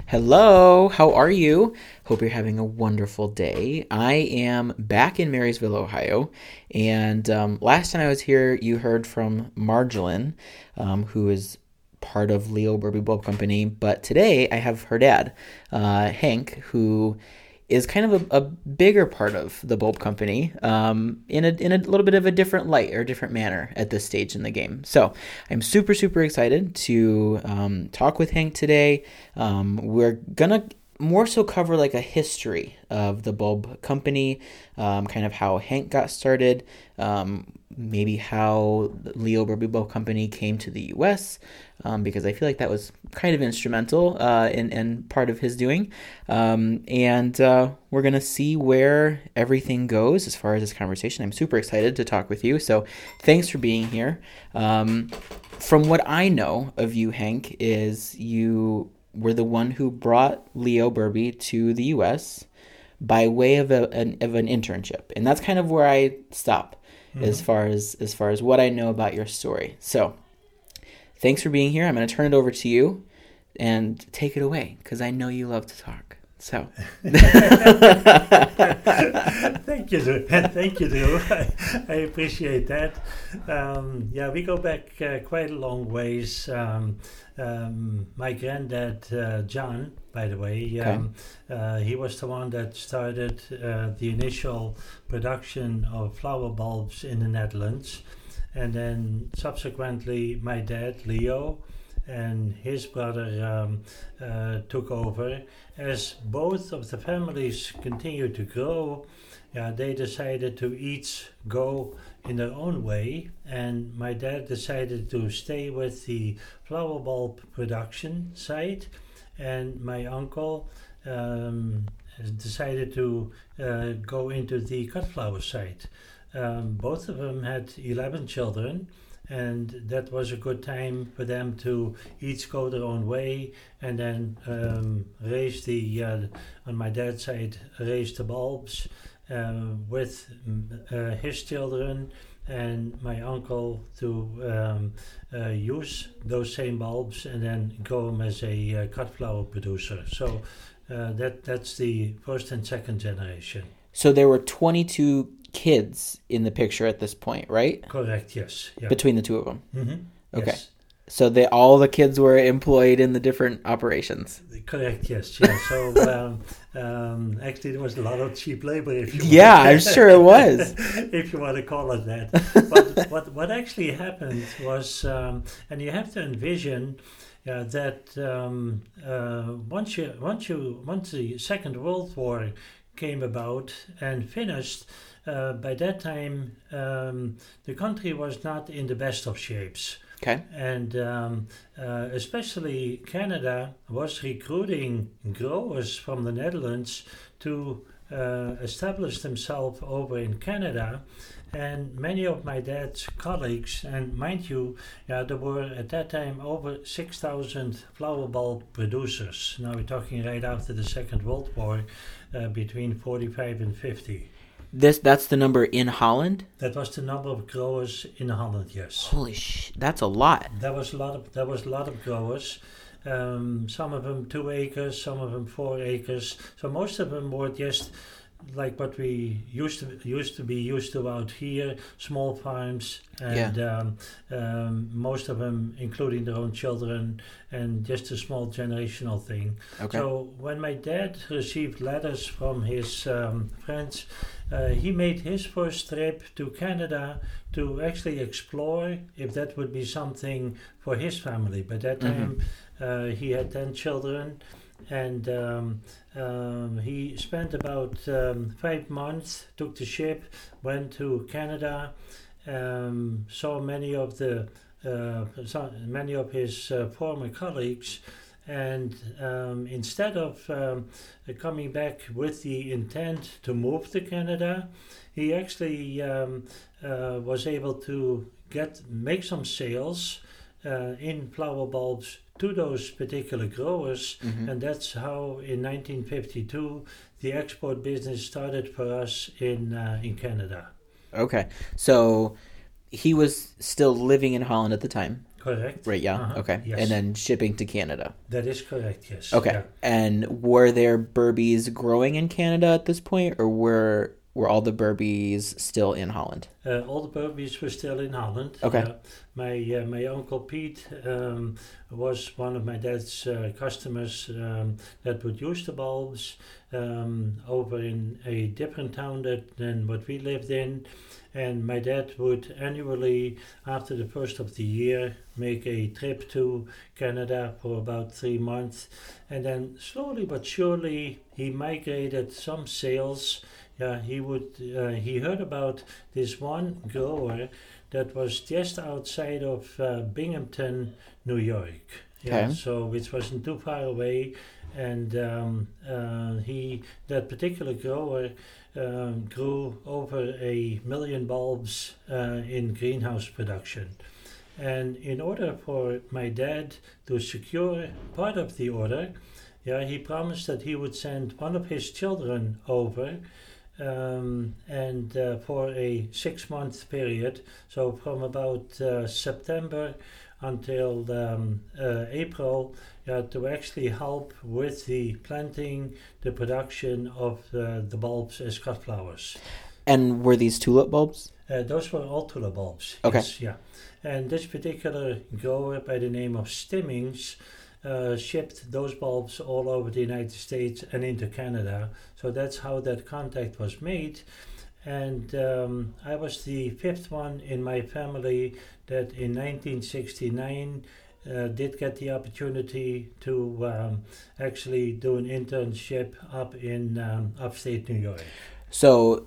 Hello, how are you? Hope you're having a wonderful day. I am back in Marysville, Ohio, and last time I was here, you heard from Marjolin, who is part of Leo Burby Bulb Company, but today I have her dad, Hank, who is kind of a bigger part of the bulb company in a little bit of a different light or different manner at this stage in the game. So I'm super, super excited to talk with Hank today. We're going to more so cover like a history of the bulb company, kind of how Hank got started, maybe how Leo Burby Bulb Company came to the U.S., because I feel like that was kind of instrumental in part of his doing. And we're going to see where everything goes as far as this conversation. I'm super excited to talk with you, so thanks for being here. From what I know of you, Hank, is you were the one who brought Leo Burby to the U.S. by way of an internship, and that's kind of where I stop as far as what I know about your story. So, thanks for being here. I'm going to turn it over to you and take it away because I know you love to talk. So, thank you, Drew. I appreciate that. We go back quite a long ways. My granddad, John, by the way, he was the one that started the initial production of flower bulbs in the Netherlands, and then subsequently my dad, Leo, and his brother took over. As both of the families continued to grow, they decided to each go in their own way, and my dad decided to stay with the flower bulb production side, and my uncle decided to go into the cut flower side. Both of them had 11 children, and that was a good time for them to each go their own way, and then raise on my dad's side, raise the bulbs with his children, and my uncle to use those same bulbs and then grow them as a cut flower producer. So that's the first and second generation. So there were 22 kids in the picture at this point, right? Correct, yes. Yeah. Between the two of them? Mm-hmm. Okay. Yes. So all the kids were employed in the different operations? Correct, yes. Yeah. So actually there was a lot of cheap labor, if you want. Yeah, I'm sure it was. If you want to call it that. But what actually happened was, and you have to envision that once the Second World War came about and finished, by that time the country was not in the best of shapes. Okay. And especially Canada was recruiting growers from the Netherlands to establish themselves over in Canada. And many of my dad's colleagues, and mind you, there were at that time over 6,000 flower bulb producers. Now we're talking right after the Second World War, between 45 and 50. That's the number in Holland? That was the number of growers in Holland, yes. Holy that's a lot. That was a lot of growers. Some of them 2 acres, some of them 4 acres. So most of them were just like what we used to be used to out here, small farms, and most of them including their own children, and just a small generational thing. Okay. So when my dad received letters from his friends, he made his first trip to Canada to actually explore if that would be something for his family. By that time, he had 10 children, and he spent about 5 months, took the ship, went to Canada, saw many of his former colleagues, and instead of coming back with the intent to move to Canada, he actually was able to make some sales in flower bulbs to those particular growers, and that's how in 1952 the export business started for us in Canada. Okay, so he was still living in Holland at the time. Correct. Right, yeah, okay. Yes. And then shipping to Canada. That is correct, yes. Okay. Yeah. And were there Burbies growing in Canada at this point, or were all the Burbies still in Holland? All the Burbies were still in Holland. Okay. My uncle Pete was one of my dad's customers that would use the bulbs over in a different town than what we lived in. And my dad would annually, after the first of the year, make a trip to Canada for about 3 months. And then slowly but surely he migrated some sales. Yeah, he heard about this one grower that was just outside of Binghamton, New York. Yeah, Okay. so which wasn't too far away, and that particular grower grew over 1 million bulbs in greenhouse production. And in order for my dad to secure part of the order, yeah, he promised that he would send one of his children over and for a 6-month period, so from about September until April, to actually help with the planting, the production of the bulbs as cut flowers. And were these tulip bulbs? Those were all tulip bulbs. Okay. Yes, yeah. And this particular grower by the name of Stimmings shipped those bulbs all over the United States and into Canada. So that's how that contact was made. And I was the 5th one in my family that in 1969 did get the opportunity to actually do an internship up in upstate New York. So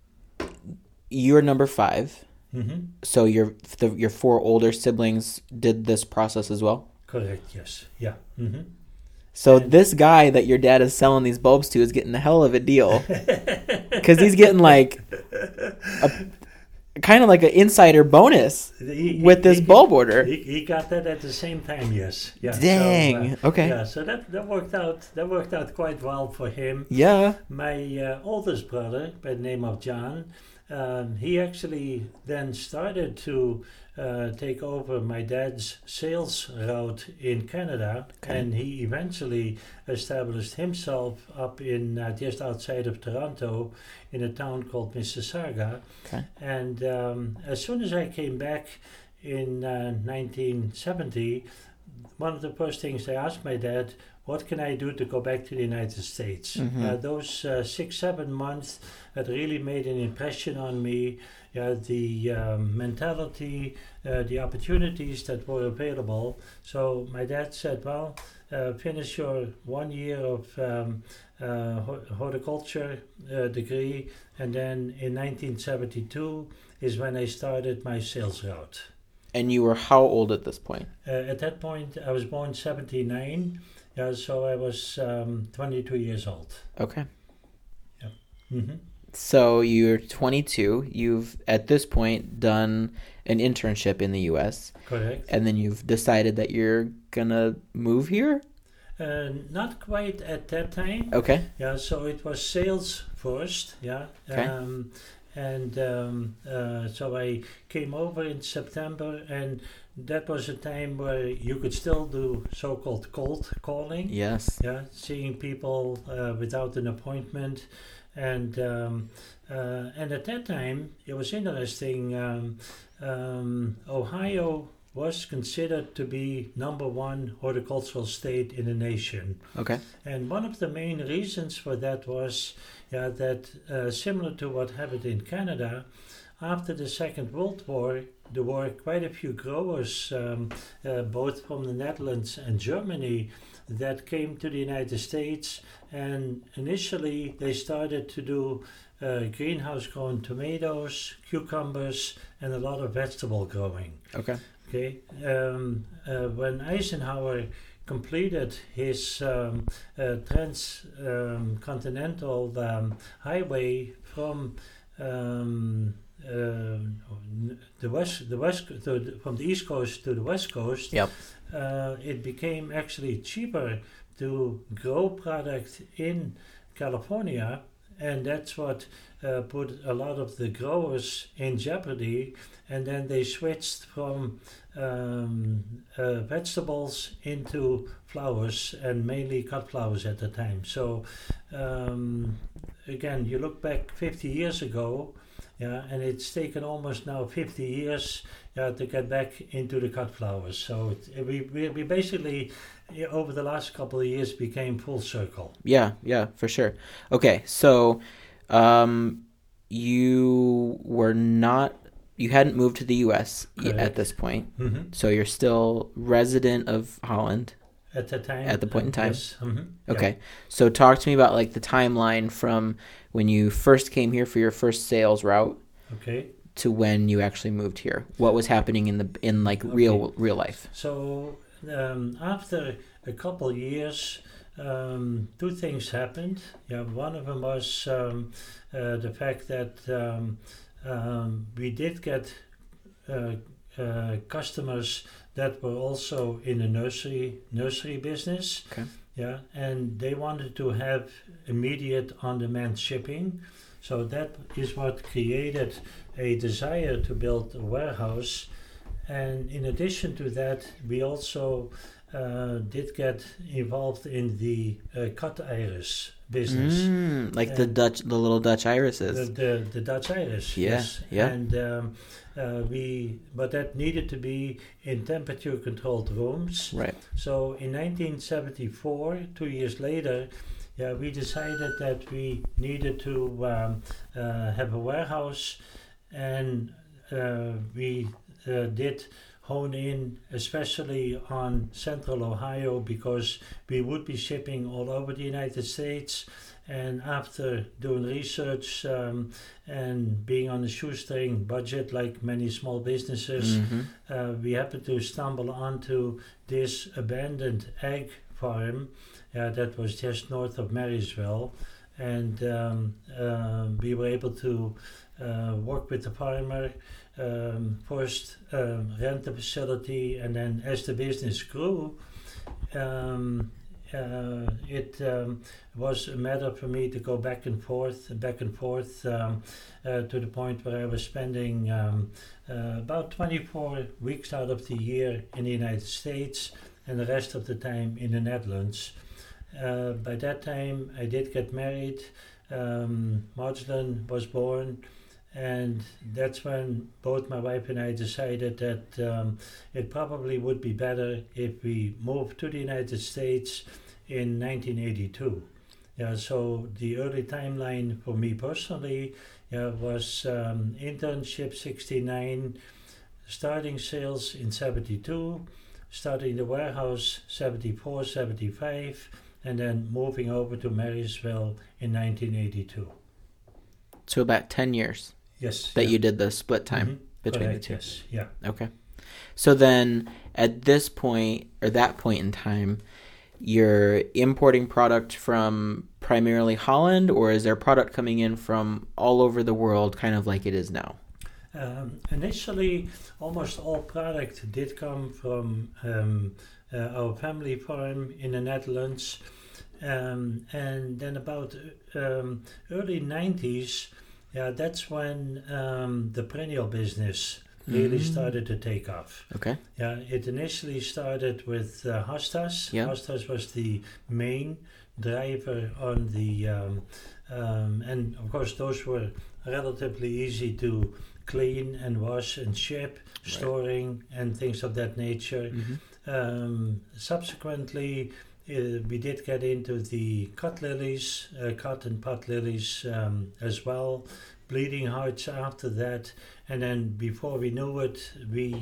you're number 5. Mm-hmm. So your 4 older siblings did this process as well? Correct, yes. Yeah. Mm-hmm. So this guy that your dad is selling these bulbs to is getting a hell of a deal. Because he's getting like kind of like an insider bonus with this bulb order. He got that at the same time, yes. Yeah. Dang. So, okay. Yeah, so that worked out. That worked out quite well for him. Yeah. My oldest brother, by the name of John, he actually then started to take over my dad's sales route in Canada, and he eventually established himself up in just outside of Toronto in a town called Mississauga. Okay. And as soon as I came back in 1970, one of the first things I asked my dad, what can I do to go back to the United States? Mm-hmm. Those 6-7 months had really made an impression on me. The mentality, the opportunities that were available. So my dad said, well, finish your 1 year of horticulture degree, and then in 1972 is when I started my sales route. And you were how old at this point? At that point, I was born 79, so I was 22 years old. Okay. Yeah. Mm-hmm. So you're 22. You've, at this point, done an internship in the U.S. Correct. And then you've decided that you're going to move here? Not quite at that time. Okay. Yeah, so it was sales first, yeah. Okay. So I came over in September, and that was a time where you could still do so-called cold calling. Yes. Yeah, seeing people without an appointment. And at that time, it was interesting. Ohio was considered to be #1 horticultural state in the nation. Okay. And one of the main reasons for that was that similar to what happened in Canada, after the Second World War, there were quite a few growers, both from the Netherlands and Germany, that came to the United States, and initially they started to do greenhouse grown tomatoes, cucumbers, and a lot of vegetable growing. Okay. Okay. When Eisenhower completed his transcontinental highway from from the East Coast to the West Coast, Yep. it became actually cheaper to grow product in California and that's what put a lot of the growers in jeopardy. And then they switched from vegetables into flowers, and mainly cut flowers at the time. So again, you look back 50 years ago, yeah, and it's taken almost now 50 years, yeah, to get back into the cut flowers. So we basically, yeah, over the last couple of years became full circle. Yeah, for sure. Okay, so you hadn't moved to the U.S. Correct. at this point, Mm-hmm. so you're still resident of Holland At the time. at the point in time. Yes. Mm-hmm. Okay, so talk to me about like the timeline from when you first came here for your first sales route Okay. to when you actually moved here. What was happening in like real life? So after a couple years, two things happened. Yeah, one of them was the fact that we did get customers that were also in the nursery business. Okay. Yeah, and they wanted to have immediate on-demand shipping. So that is what created a desire to build a warehouse. And in addition to that, we also did get involved in the cut iris business. Like the little Dutch irises. The Dutch iris. Yeah, Yes. yeah. And but that needed to be in temperature controlled rooms. Right. So in 1974, 2 years later, yeah, we decided that we needed to have a warehouse, and we did hone in especially on Central Ohio, because we would be shipping all over the United States. And after doing research and being on a shoestring budget like many small businesses, we happened to stumble onto this abandoned egg farm that was just north of Marysville. And we were able to work with the farmer, first rent the facility, and then as the business grew, it was a matter for me to go back and forth to the point where I was spending about 24 weeks out of the year in the United States and the rest of the time in the Netherlands. By that time, I did get married. Marjolein was born. And that's when both my wife and I decided that it probably would be better if we moved to the United States in 1982. Yeah, so the early timeline for me personally was internship 69, starting sales in 72, starting the warehouse 74, 75, and then moving over to Marysville in 1982. So about 10 years. Yes. That you did the split time between Correct, the two. Yes, yeah. Okay. So then at this point, or that point in time, you're importing product from primarily Holland, or is there product coming in from all over the world, kind of like it is now? Initially, almost all product did come from our family farm in the Netherlands. And then about early 90s, that's when the perennial business really started to take off. Okay. Yeah, it initially started with Hostas. Yeah. Hostas was the main driver on the, and of course those were relatively easy to clean and wash and ship, storing and things of that nature. Subsequently, we did get into the cut lilies, cut and pot lilies as well, bleeding hearts after that, and then before we knew it, we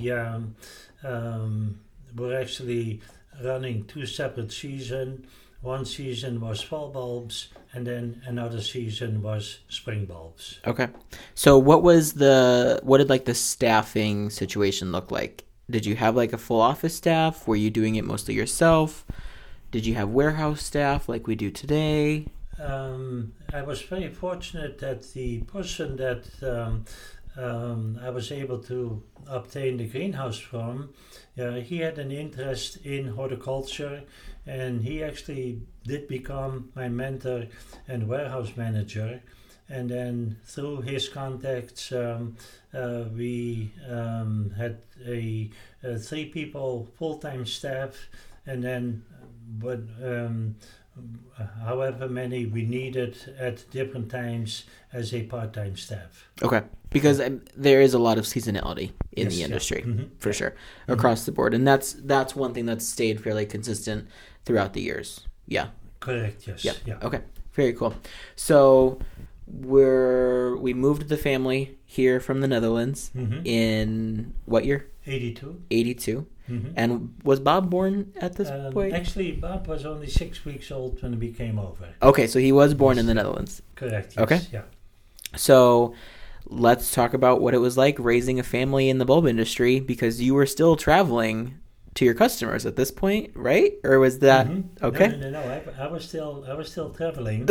were actually running two separate seasons. One season was fall bulbs, and then another season was spring bulbs. Okay. So what did like the staffing situation look like? Did you have like a full office staff? Were you doing it mostly yourself? Did you have warehouse staff like we do today? I was very fortunate that the person that I was able to obtain the greenhouse from, he had an interest in horticulture, and he actually did become my mentor and warehouse manager. And then through his contacts, we had a 3 people full-time staff, and then but however many we needed at different times as a part-time staff. Okay, because there is a lot of seasonality in Yes, the yeah. industry, Mhm. for sure, across the board, and that's one thing that's stayed fairly consistent throughout the years. Yeah. Correct, yes. Yeah. Yeah. Okay. Very cool. So we moved the family here from the Netherlands Mhm. in what year? 82. 82. Mhm. And was Bob born at this point? Actually, Bob was only 6 weeks old when we came over. Okay, so he was born in the Netherlands. Correct, yes. Okay. Yeah. So let's talk about what it was like raising a family in the bulb industry, because you were still traveling to your customers at this point, right? Or was that Mhm. okay? No. I was still traveling.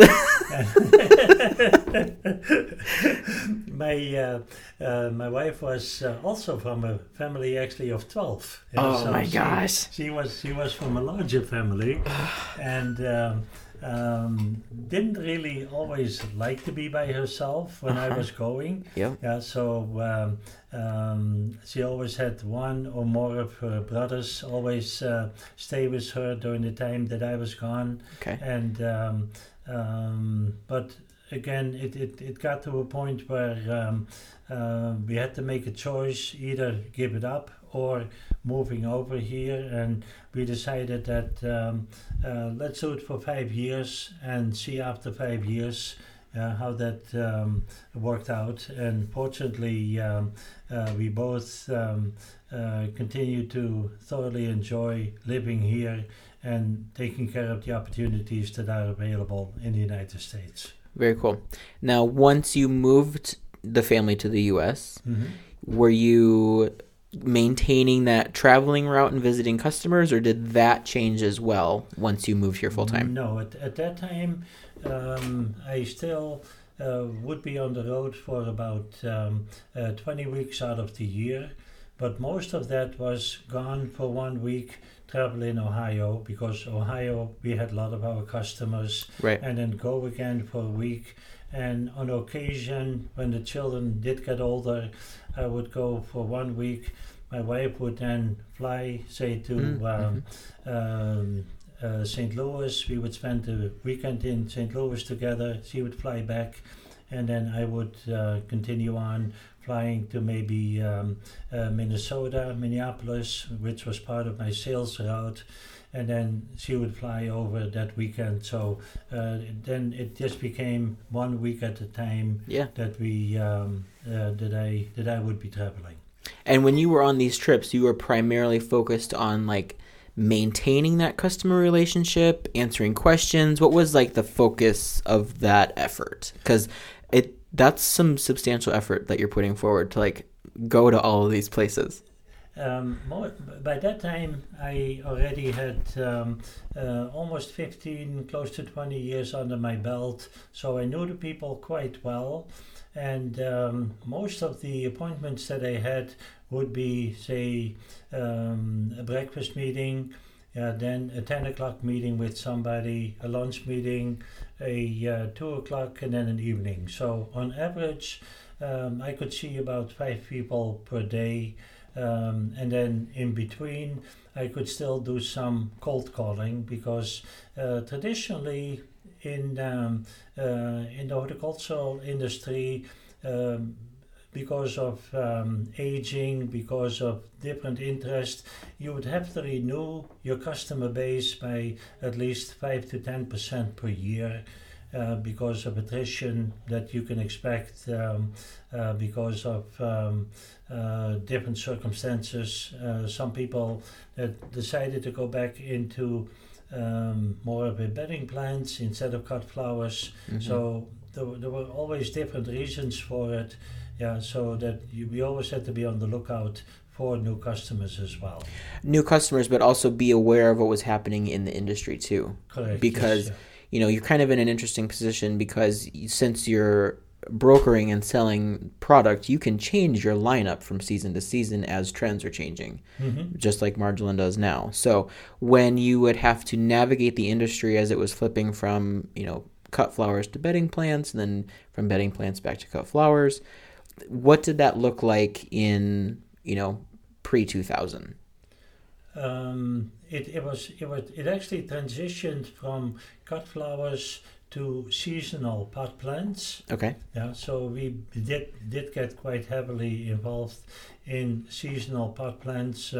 My wife was also from a family actually of 12. Yeah, Oh so my gosh. She was from a larger family, and didn't really always like to be by herself when I was going. Yep. Yeah, so she always had one or more of her brothers always stay with her during the time that I was gone. Okay. And but again, it got to a point where we had to make a choice: either give it up or moving over here. And we decided that let's do it for 5 years and see after 5 years how that worked out. And fortunately, we both continue to thoroughly enjoy living here and taking care of the opportunities that are available in the United States. Very cool. Now, once you moved the family to the U.S., were you maintaining that traveling route and visiting customers, or did that change as well once you moved here full time? No, at that time, I still would be on the road for about 20 weeks out of the year, but most of that was gone for 1 week, travel in Ohio, because Ohio, we had a lot of our customers, Right. and then go again for a week. And on occasion, when the children did get older, I would go for 1 week. My wife would then fly, say, to St. Louis. We would spend the weekend in St. Louis together. She would fly back, and then I would continue on flying to maybe Minnesota, Minneapolis, which was part of my sales route. And then she would fly over that weekend. So then it just became 1 week at a time Yeah. that we that I would be traveling. And when you were on these trips, you were primarily focused on like maintaining that customer relationship, answering questions. What was like the focus of that effort? Because that's some substantial effort that you're putting forward to like go to all of these places. By that time, I already had almost 15, close to 20 years under my belt, so I knew the people quite well. And most of the appointments that I had would be, say, a breakfast meeting, then a 10 o'clock meeting with somebody, a lunch meeting, a 2 o'clock, and then an evening. So on average, I could see about 5 people per day. And then in between, I could still do some cold calling, because traditionally in the horticultural industry, because of aging, because of different interests, you would have to renew your customer base by at least 5 to 10% per year. Because of attrition that you can expect, because of different circumstances. Some people that decided to go back into more of a bedding plants instead of cut flowers. Mm-hmm. So there were always different reasons for it. Yeah, so that we always had to be on the lookout for new customers as well. New customers, but also be aware of what was happening in the industry too. Correct. Because yes, you know, you're kind of in an interesting position, because since you're brokering and selling product, you can change your lineup from season to season as trends are changing, just like Marjolin does now. So when you would have to navigate the industry as it was flipping from, cut flowers to bedding plants, and then from bedding plants back to cut flowers, what did that look like in, pre-2000? It actually transitioned from cut flowers to seasonal pot plants. Okay. Yeah, so we did get quite heavily involved in seasonal pot plants.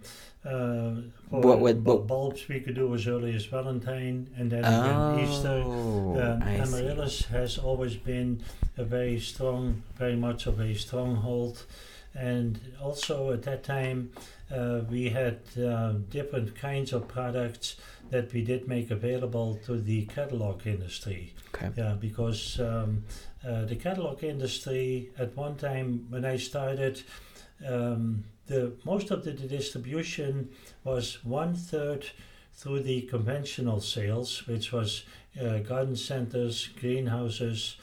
Bulbs we could do as early as Valentine, and then again Easter. Amaryllis has always been very much of a stronghold. And also at that time, we had different kinds of products that we did make available to the catalog industry. Okay. Yeah, because the catalog industry at one time when I started, most of the distribution was 1/3 through the conventional sales, which was garden centers, greenhouses,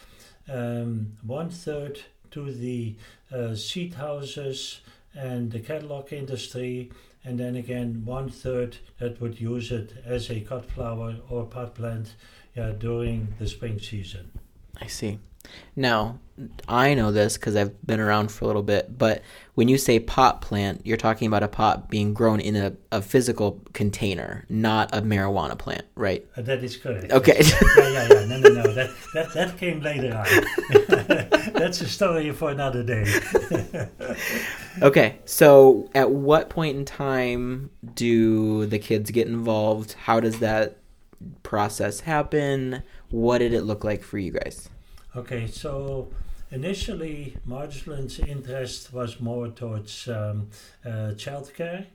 1/3 to the seed houses and the catalog industry, and then again 1/3 that would use it as a cut flower or pot plant during the spring season. I see. Now, I know this because I've been around for a little bit, but when you say pot plant, you're talking about a pot being grown in a physical container, not a marijuana plant, right? That is correct. Okay. Yeah. No. That came later on. That's a story for another day. Okay, so at what point in time do the kids get involved? How does that process happen? What did it look like for you guys? Okay, so initially Marjolin's interest was more towards childcare,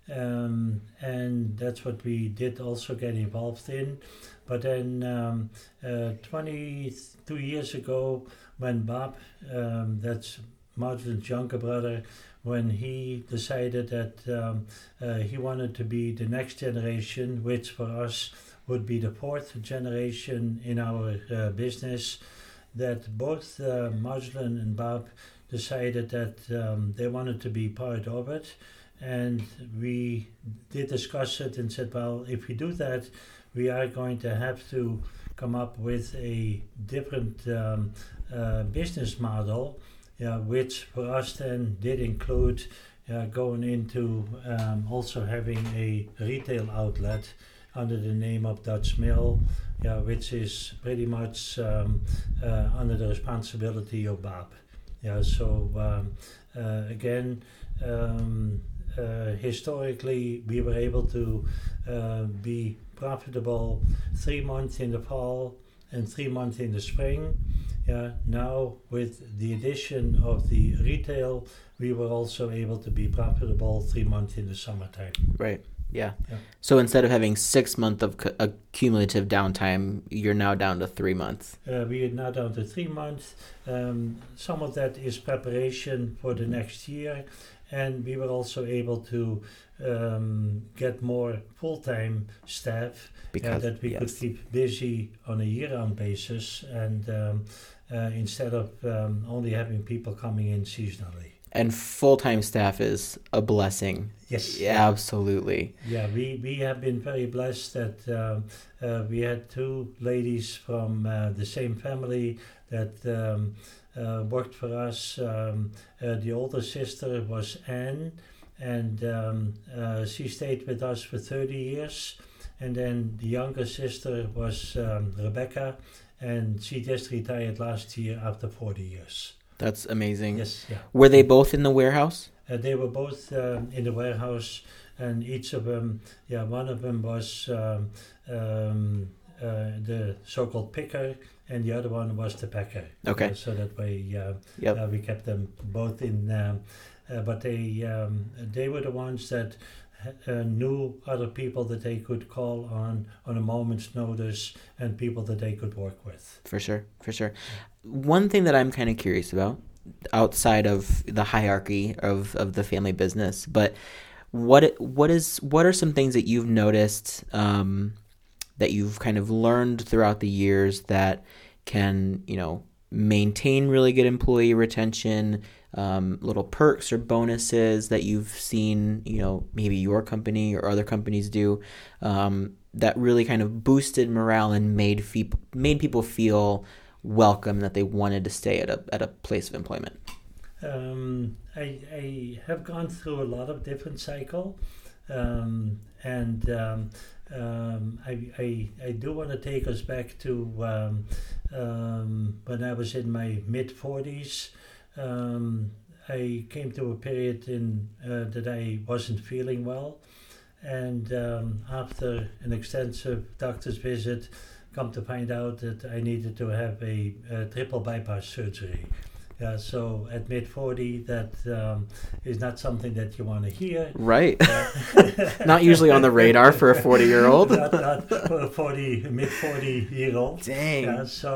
and that's what we did also get involved in. But then 22 years ago, when Bob, that's Marjolin's younger brother, when he decided that he wanted to be the next generation, which for us would be the fourth generation in our business, that both Marjolin and Bob decided that they wanted to be part of it. And we did discuss it and said, well, if we do that, we are going to have to come up with a different business model, which for us then did include going into also having a retail outlet under the name of Dutch Mill, which is pretty much under the responsibility of Bob. Again, historically we were able to be profitable 3 months in the fall and 3 months in the spring. Now with the addition of the retail, we were also able to be profitable 3 months in the summertime. Right. Yeah. So instead of having 6 months of cumulative downtime, you're now down to 3 months. We are now down to 3 months. Some of that is preparation for the next year, and we were also able to get more full-time staff that we could keep busy on a year-round basis, and instead of only having people coming in seasonally. And full-time staff is a blessing. Yes. Yeah, absolutely. Yeah, we have been very blessed that we had 2 ladies from the same family that worked for us. The older sister was Anne, and she stayed with us for 30 years. And then the younger sister was Rebecca, and she just retired last year after 40 years. That's amazing. Yes, yeah. Were they both in the warehouse? They were both in the warehouse, and each of them, one of them was the so-called picker, and the other one was the packer. Okay. So that way, we kept them both in. But they were the ones that knew other people that they could call on a moment's notice, and people that they could work with. For sure. One thing that I'm kind of curious about, outside of the hierarchy of the family business, but what are some things that you've noticed that you've kind of learned throughout the years that can, maintain really good employee retention, little perks or bonuses that you've seen, maybe your company or other companies do, that really kind of boosted morale and made people feel welcome, that they wanted to stay at a place of employment? I have gone through a lot of different cycles, I do want to take us back to when I was in my mid-40s. I came to a period that I wasn't feeling well, and after an extensive doctor's visit, come to find out that I needed to have a triple bypass surgery. So at mid-40, that is not something that you want to hear. Right. Not usually on the radar for a 40-year-old. not for a mid-40-year-old. Dang.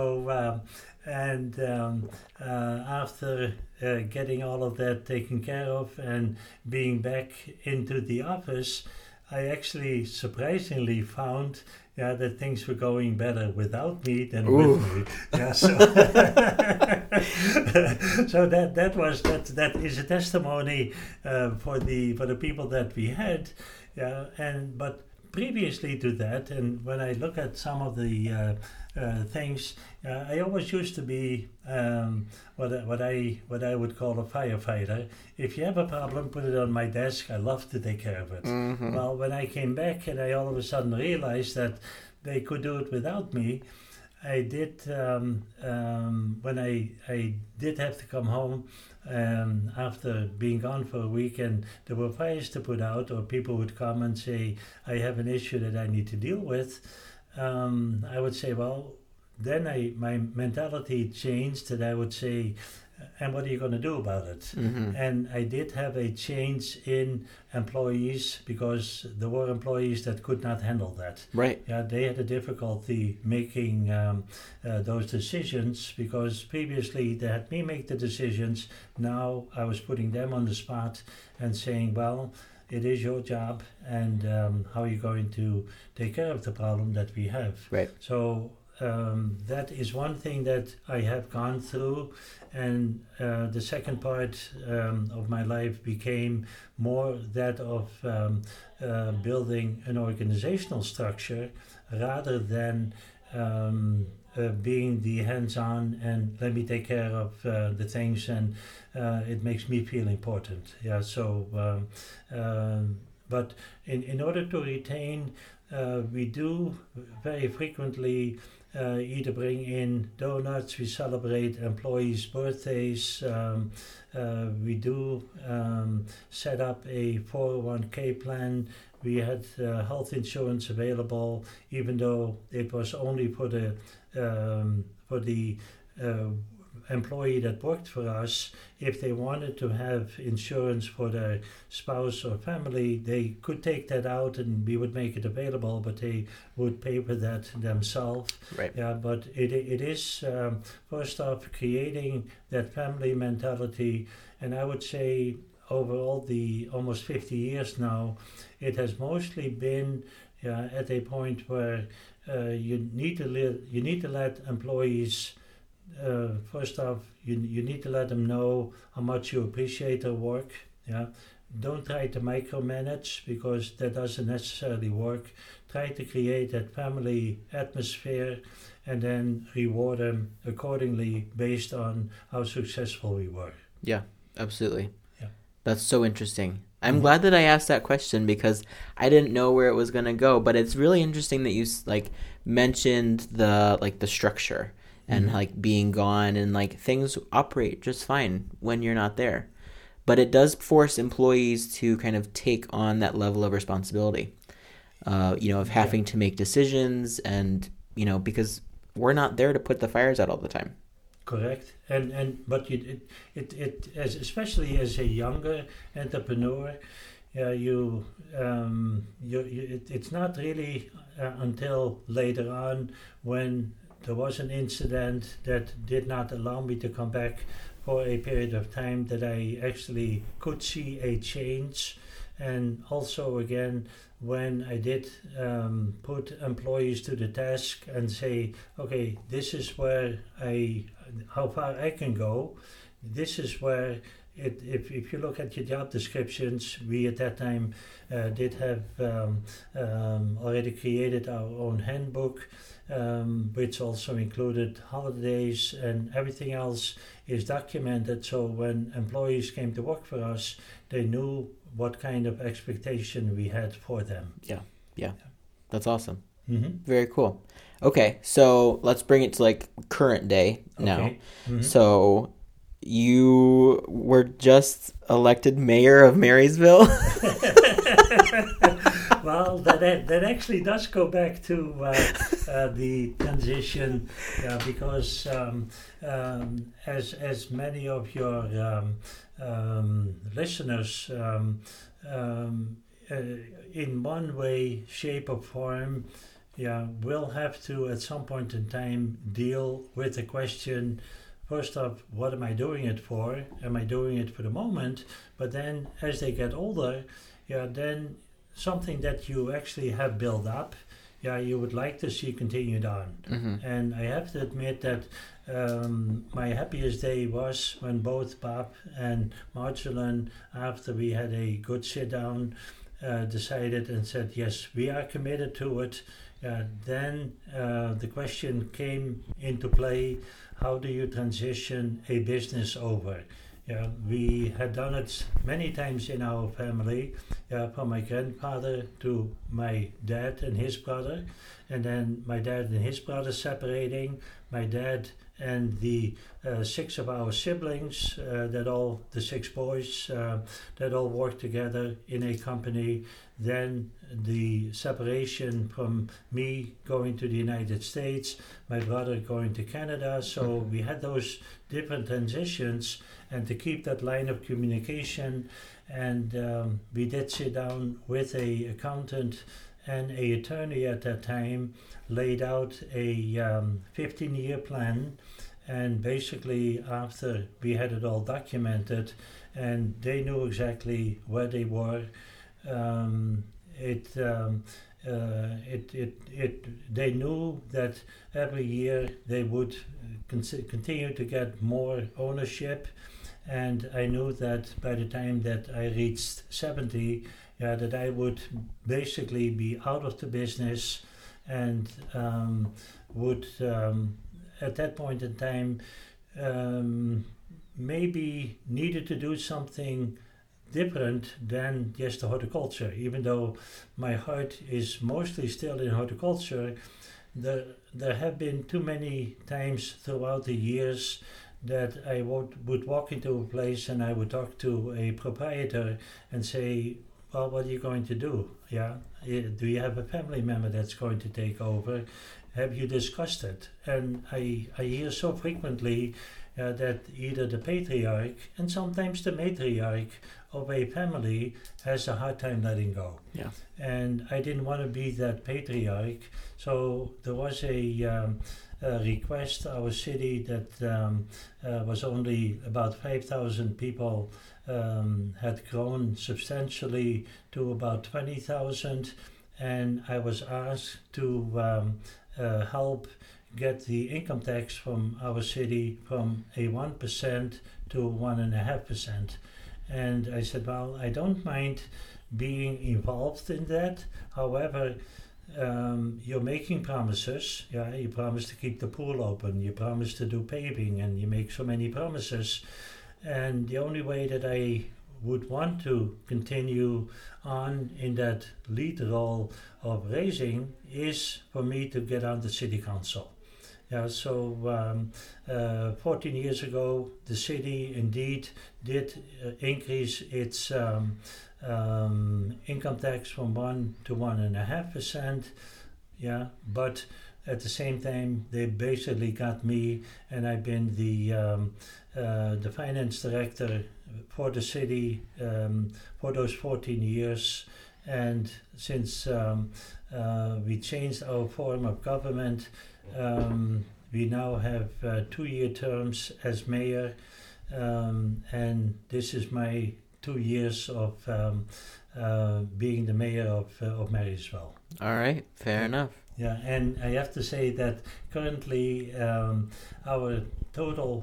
After getting all of that taken care of and being back into the office, I actually surprisingly found that things were going better without me than with me. So that is a testimony for the people that we had. But previously to that, and when I look at some of the things, I always used to be what I would call a firefighter. If you have a problem, put it on my desk. I love to take care of it. Mm-hmm. Well, when I came back and I all of a sudden realized that they could do it without me, I did. When I did have to come home after being gone for a week, and there were fires to put out, or people would come and say, "I have an issue that I need to deal with." I would say, well, then my mentality changed, that I would say, and what are you going to do about it? Mm-hmm. And I did have a change in employees, because there were employees that could not handle that. Right. They had a difficulty making those decisions, because previously they had me make the decisions. Now I was putting them on the spot and saying, well, it is your job, and how are you going to take care of the problem that we have? Right. So that is one thing that I have gone through, and the second part of my life became more that of building an organizational structure rather than being the hands-on and let me take care of the things, and it makes me feel important. But in order to retain, we do very frequently either bring in donuts, we celebrate employees' birthdays, we do set up a 401k plan. We had health insurance available, even though it was only for the employee that worked for us. If they wanted to have insurance for their spouse or family, they could take that out and we would make it available, but they would pay for that themselves. Right. But it is first off creating that family mentality, and I would say over all the almost 50 years now, it has mostly been at a point where you need to let employees. First off, you need to let them know how much you appreciate their work. Don't try to micromanage, because that doesn't necessarily work. Try to create that family atmosphere, and then reward them accordingly based on how successful we were. Yeah, absolutely. Yeah, that's so interesting. I'm glad that I asked that question, because I didn't know where it was going to go. But it's really interesting that you mentioned the structure. And being gone, and things operate just fine when you're not there. But it does force employees to kind of take on that level of responsibility, of having to make decisions, and because we're not there to put the fires out all the time. Correct. But it especially as a younger entrepreneur, it's not really until later on, when there was an incident that did not allow me to come back for a period of time, that I actually could see a change And also again, when I did put employees to the task and say, okay, this is how far I can go. This is where if you look at your job descriptions, we at that time did have already created our own handbook, which also included holidays, and everything else is documented. So when employees came to work for us, they knew what kind of expectation we had for them. Yeah. That's awesome. Mm-hmm. Very cool. Okay, so let's bring it to like current day now. Okay. Mm-hmm. So you were just elected mayor of Marysville. Well, that actually does go back to the transition, because as many of your listeners, in one way, shape, or form, will have to at some point in time deal with the question. First off, what am I doing it for? Am I doing it for the moment? But then as they get older, then something that you actually have built up, you would like to see continued on. Mm-hmm. And I have to admit that my happiest day was when both Bob and Marjolin, after we had a good sit down, decided and said, yes, we are committed to it. Then the question came into play, how do you transition a business over? We had done it many times in our family, from my grandfather to my dad and his brother, and then my dad and his brother separating, my dad and the 6 of our siblings, the 6 boys, that all worked together in a company. Then the separation from me going to the United States, my brother going to Canada. So we had those different transitions, and to keep that line of communication, and we did sit down with a accountant and a attorney at that time, laid out a 15-year plan, and basically after we had it all documented and they knew exactly where they were, they knew that every year they would continue to get more ownership, and I knew that by the time that I reached 70, that I would basically be out of the business, and would at that point in time maybe needed to do something different than just the horticulture. Even though my heart is mostly still in horticulture, there have been too many times throughout the years that I would walk into a place and I would talk to a proprietor and say, well, what are you going to do? Do you have a family member that's going to take over? Have you discussed it? And I hear so frequently that either the patriarch and sometimes the matriarch of a family has a hard time letting go. And I didn't want to be that patriarch, so there was a request. Our city that was only about 5,000 people had grown substantially to about 20,000, and I was asked to help get the income tax from our city from a 1% to 1.5%. And I said, well, I don't mind being involved in that. However, you're making promises. You promise to keep the pool open, you promise to do paving, and you make so many promises. And the only way that I would want to continue on in that lead role of raising is for me to get on the city council. 14 years ago, the city indeed did increase its income tax from 1 to 1.5%. But at the same time, they basically got me, and I've been the finance director for the city for those 14 years. And since we changed our form of government, we now have 2-year terms as mayor, and this is my 2 years of being the mayor of Marysville. All right, fair enough. Yeah, and I have to say that currently our total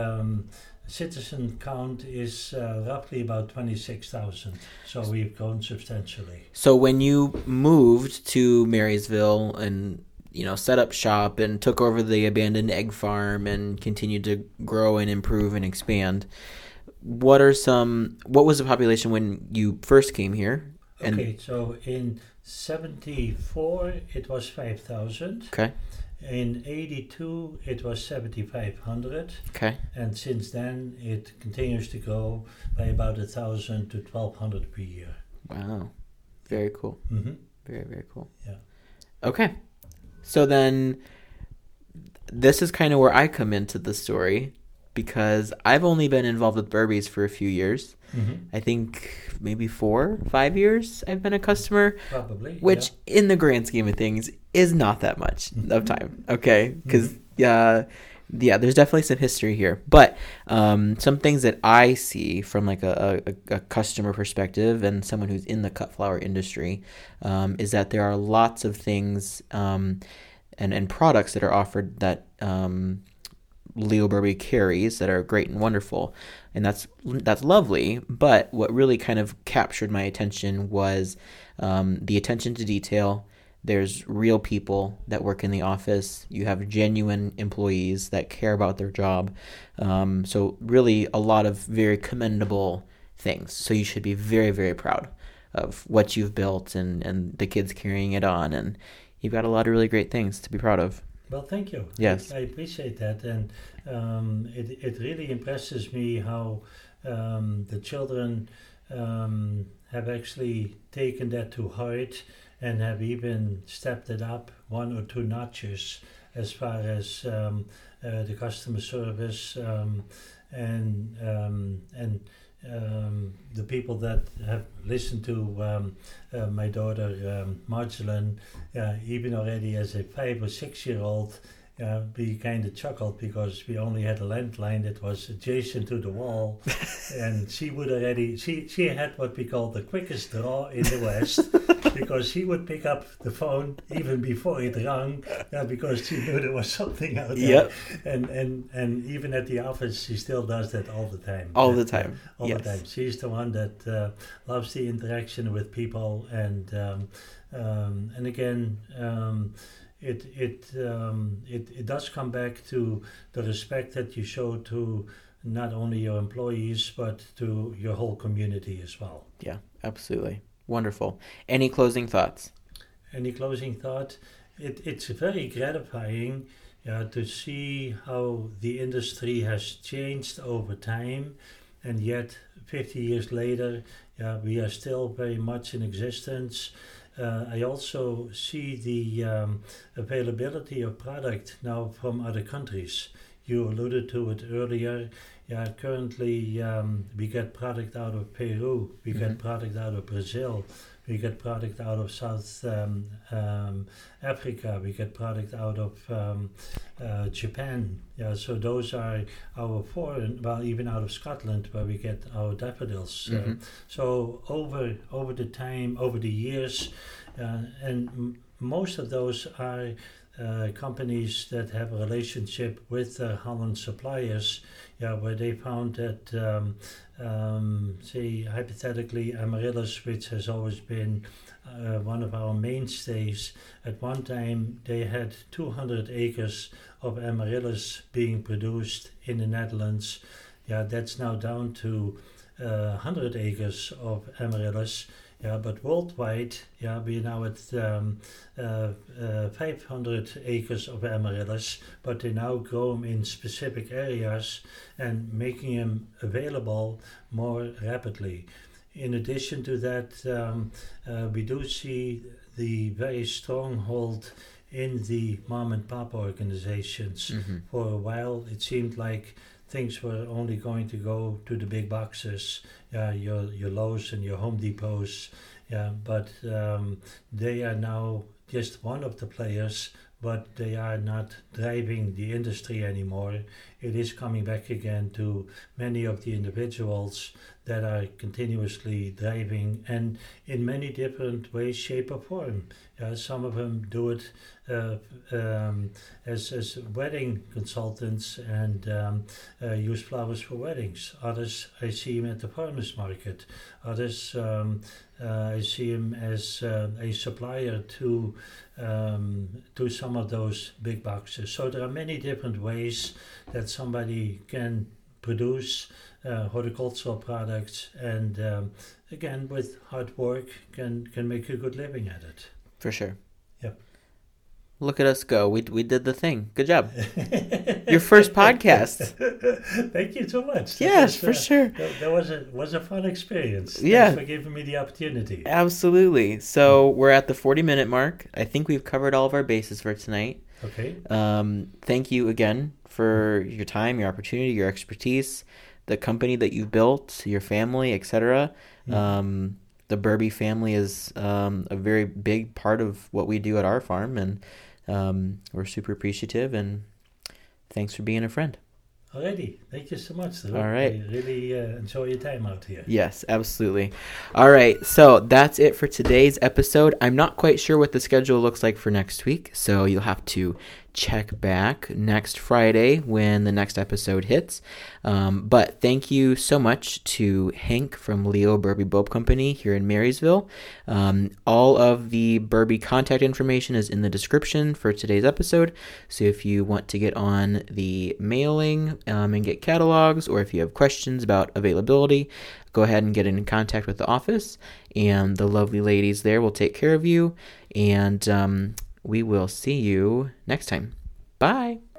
citizen count is roughly about 26,000. So we've grown substantially. So when you moved to Marysville and set up shop and took over the abandoned egg farm and continued to grow and improve and expand, what was the population when you first came here? Okay, so in 74 it was 5,000. Okay. In 82 it was 7,500. Okay. And since then it continues to grow by about 1,000 to 1,200 per year. Wow. Very cool. Mm-hmm. Very, very cool. Yeah. Okay. So then this is kind of where I come into the story, because I've only been involved with Burbies for a few years. Mm-hmm. I think maybe 4 or 5 years I've been a customer. Probably. Which, in the grand scheme of things, is not that much of time. Okay? Because, there's definitely some history here. But some things that I see from like a customer perspective and someone who's in the cut flower industry is that there are lots of things and products that are offered that Leo Burby carries that are great and wonderful, and that's lovely. But what really kind of captured my attention was the attention to detail. There's real people that work in the office. You have genuine employees that care about their job. So really a lot of very commendable things. So you should be very, very proud of what you've built and the kids carrying it on. And you've got a lot of really great things to be proud of. Well, thank you. Yes. I appreciate that. And it really impresses me how the children have actually taken that to heart and have even stepped it up 1 or 2 notches as far as the customer service and the people that have listened to my daughter Marjolaine, even already as a 5 or 6 year old, we kind of chuckled because we only had a landline that was adjacent to the wall, and she had what we call the quickest draw in the West, because she would pick up the phone even before it rang, because she knew there was something out there. Yep. And even at the office, she still does that all the time. All the time. The time. She's the one that loves the interaction with people, and again. It does come back to the respect that you show to not only your employees but to your whole community as well. Yeah, absolutely. Wonderful. Any closing thoughts? Any closing thought? It's very gratifying to see how the industry has changed over time, and yet 50 years later we are still very much in existence. I also see the availability of product now from other countries. You alluded to it earlier. Currently we get product out of Peru, we get product out of Brazil, we get product out of South Africa, we get product out of Japan. So those are our foreign, well, even out of Scotland, where we get our daffodils. So over the years, and most of those are companies that have a relationship with Holland suppliers, where they found that, say, hypothetically, amaryllis, which has always been one of our mainstays, at one time they had 200 acres of amaryllis being produced in the Netherlands. That's now down to 100 acres of amaryllis. But worldwide, we're now at 500 acres of amaryllis, but they now grow them in specific areas and making them available more rapidly. In addition to that, we do see the very strong hold in the mom and pop organizations. For a while, it seemed like things were only going to go to the big boxes, your Lowe's and your Home Depots, Yeah, but they are now just one of the players, but they are not driving the industry anymore. It is coming back again to many of the individuals that are continuously driving, and in many different ways, shape, or form. Some of them do it uh, as wedding consultants and use flowers for weddings. Others, I see them at the farmers market. Others, I see him as a supplier to some of those big boxes. So there are many different ways that somebody can produce horticultural products, and again, with hard work, can make a good living at it. For sure. Yep. Look at us go. We did the thing. Good job. Your first podcast. Thank you so much. Yes, for sure. That was a fun experience. Yeah. Thanks for giving me the opportunity. Absolutely. So we're at the 40-minute mark. I think we've covered all of our bases for tonight. Okay. Thank you again for your time, your opportunity, your expertise, the company that you've built, your family, etc. The Burby family is a very big part of what we do at our farm, and we're super appreciative, and thanks for being a friend. Alrighty, thank you so much, Drew. All right. I really enjoy your time out here. Yes, absolutely. All right, so that's it for today's episode. I'm not quite sure what the schedule looks like for next week, so you'll have to check back next Friday when the next episode hits. But thank you so much to Hank from Leo Burby Bulb Company here in Marysville. All of the Burby contact information is in the description for today's episode. So if you want to get on the mailing and get catalogs, or if you have questions about availability, go ahead and get in contact with the office, and the lovely ladies there will take care of you. And we will see you next time. Bye.